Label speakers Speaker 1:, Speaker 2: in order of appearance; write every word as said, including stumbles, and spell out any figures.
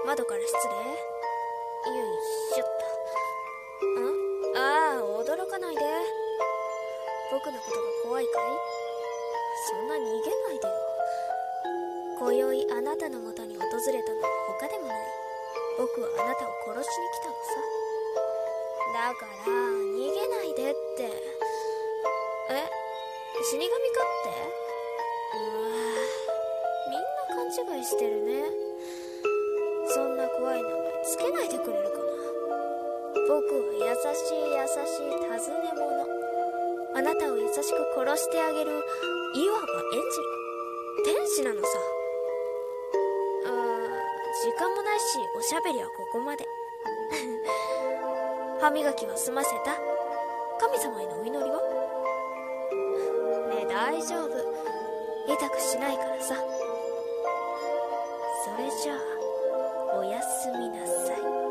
Speaker 1: 窓から失礼。よいしょっと。ん？ああ、驚かないで。僕のことが怖いかい？そんな逃げないでよ。今宵あなたのもとに訪れたのは他でもない。僕はあなたを殺しに来たのさ。だから逃げないでって。え、死神かって？うわぁ、みんな勘違いしてるね。そんな怖い名前つけないでくれるかな。僕は優しい優しい尋ね者。あなたを優しく殺してあげる、いわばエンジェル、天使なのさ。あー、時間もないしおしゃべりはここまで。歯磨きは済ませた？神様へのお祈りは？ねえ、大丈夫。痛くしないからさ。それじゃあおやすみなさい。